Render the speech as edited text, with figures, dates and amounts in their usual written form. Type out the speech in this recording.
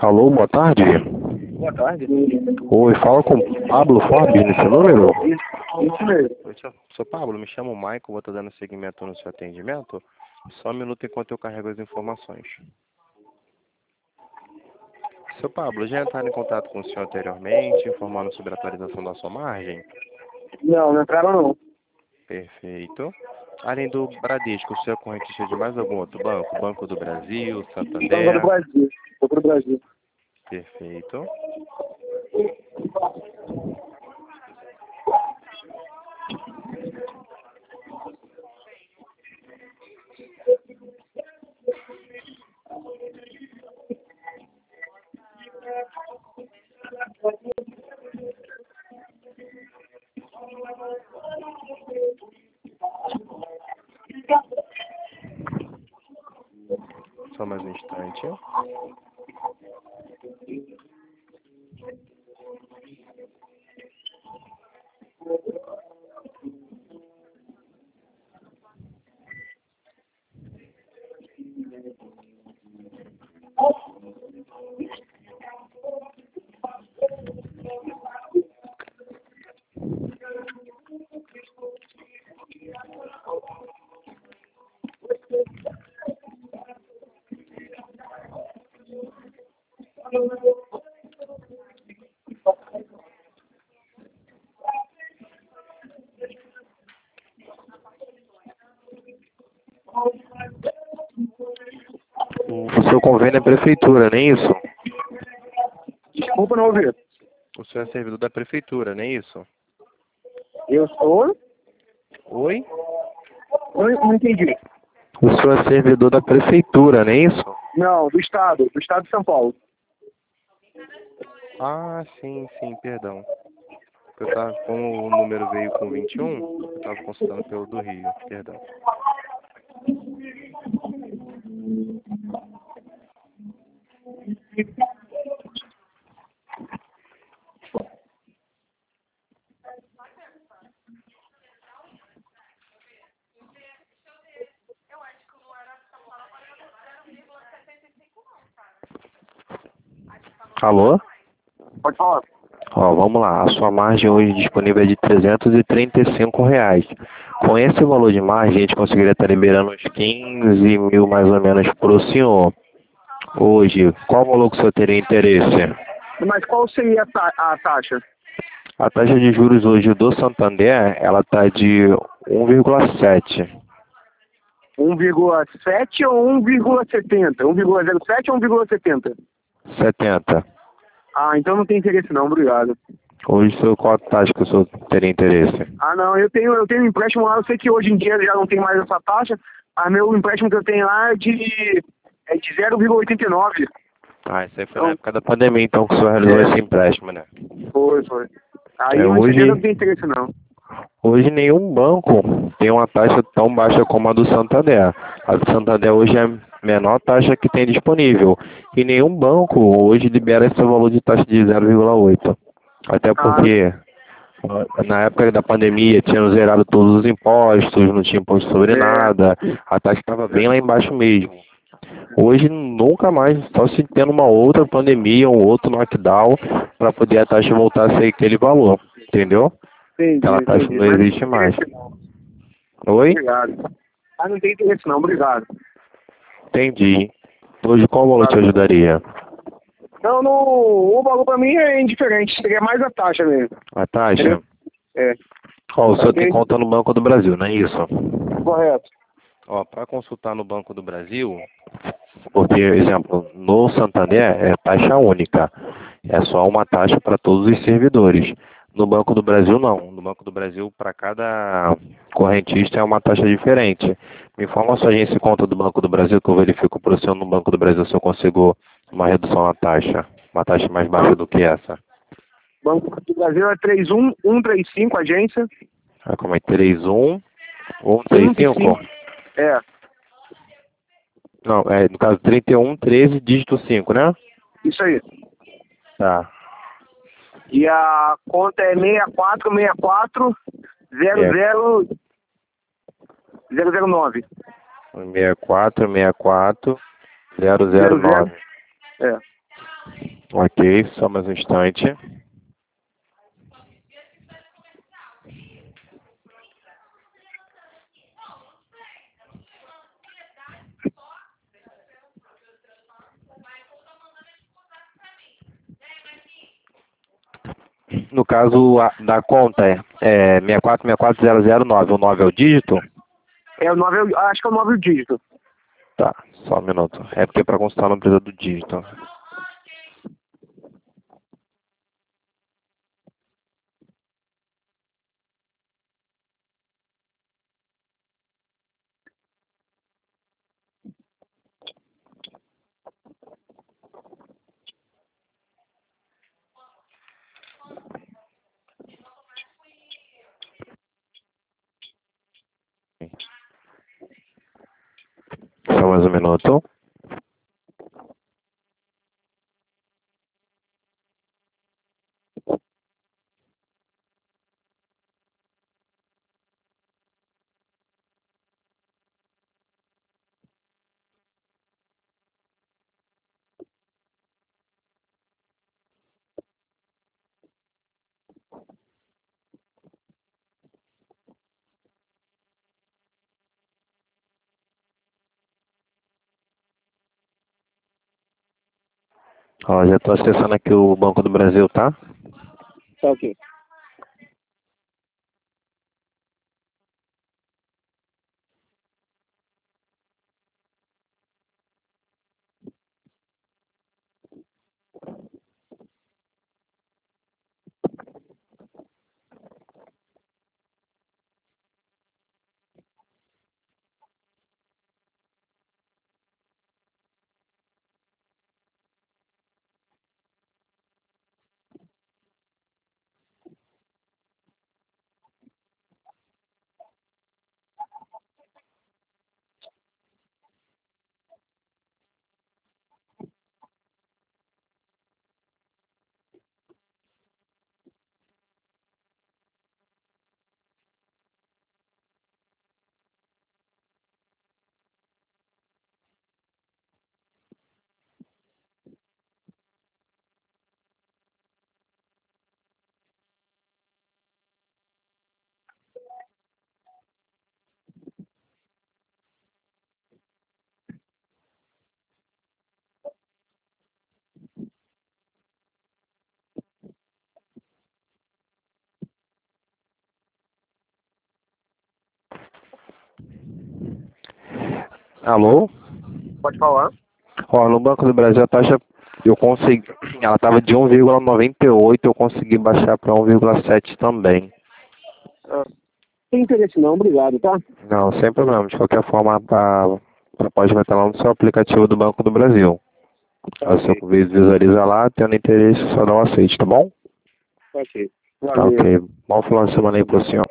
Alô, boa tarde. Boa tarde. Oi, fala com Pablo Forbes nesse número? Isso mesmo. Oi, seu Pablo, me chamo Michael, vou estar dando seguimento no seu atendimento. Só um minuto enquanto eu carrego as informações. Seu Pablo, já entraram em contato com o senhor anteriormente, informando sobre a atualização da sua margem? Não entraram não. Perfeito. Além do Bradesco, o senhor é correntista de mais algum outro banco? Banco do Brasil, Banco do Santander? Brasil. Banco do Brasil. Perfeito. Só mais um instante. O seu convênio é prefeitura, não é isso? Desculpa, não ouvi. O senhor é servidor da prefeitura, não é isso? Eu sou? Oi? Não entendi. O senhor é servidor da prefeitura, não é isso? Não, do Estado de São Paulo. Ah, sim, perdão. Eu tava, como o número veio com 21, eu estava consultando pelo do Rio, perdão. Alô? Pode falar. Ó, vamos lá. A sua margem hoje disponível é de R$ 335. Com esse valor de margem, a gente conseguiria estar liberando uns 15 mil mais ou menos para o senhor. Hoje, qual valor que o senhor teria interesse? Mas qual seria a taxa? A taxa de juros hoje do Santander, ela está de 1,7. 1,7 ou 1,70? 1,07 ou 1,70? 70. Ah, então não tem interesse não, obrigado. Hoje, qual a taxa que o senhor teria interesse? Ah, não, eu tenho um empréstimo lá, eu sei que hoje em dia já não tem mais essa taxa, mas meu empréstimo que eu tenho lá é de 0,89. Ah, isso aí foi na época da pandemia, então, que o senhor realizou esse empréstimo, né? Foi. Aí com Hoje, certeza não tem interesse não. hoje nenhum banco tem uma taxa tão baixa como a do Santander. A do Santander hoje é a menor taxa que tem disponível. E nenhum banco hoje libera esse valor de taxa de 0,8. Até Ah, porque na época da pandemia tinham zerado todos os impostos, não tinha imposto sobre nada, a taxa estava bem lá embaixo mesmo. Hoje nunca mais, só se tendo uma outra pandemia, um outro knockdown, para poder a taxa voltar a ser aquele valor, entendeu? Aquela taxa entendi. não Mas não existe tem mais. interesse não. Oi? Obrigado. Ah, não tem interesse não, obrigado. Entendi. Hoje qual valor te ajudaria? Não, o valor pra mim é indiferente, seria mais a taxa mesmo. A taxa? Entendeu? É, Ó, o senhor tem ok? conta no Banco do Brasil, não é isso? Correto. Ó, para consultar no Banco do Brasil, porque, exemplo, no Santander é taxa única. É só uma taxa para todos os servidores. No Banco do Brasil, não. No Banco do Brasil, para cada correntista é uma taxa diferente. Me informa a sua agência e conta do Banco do Brasil, que eu verifico para o senhor no Banco do Brasil se eu consigo uma redução na taxa. Uma taxa mais baixa do que essa. Banco do Brasil é 31135, agência. Ah, como é? 31135? É, Não, no caso 3113, dígito 5, né? isso aí. Tá. E a conta é 6464 009. 6464 009. É. Ok, só mais um instante. No caso da conta é 6464009. O 9 é o dígito? É o 9, acho que é o 9 o dígito. Tá, só um minuto. É porque para consultar não precisa do dígito. Só mais um minuto. Ó, já estou acessando aqui o Banco do Brasil, tá? Tá ok. Alô? Pode falar. Ó, no Banco do Brasil a taxa eu consegui, ela estava de 1,98, eu consegui baixar para 1,7 também. Ah, sem interesse não, obrigado, tá? Não, sem problema. De qualquer forma, pode estar lá no seu aplicativo do Banco do Brasil. Tá Você ok. visualiza lá, tendo interesse, só dá um aceite, tá bom? Tá ok. Tá Valeu. ok. Bom final de semana aí pro senhor.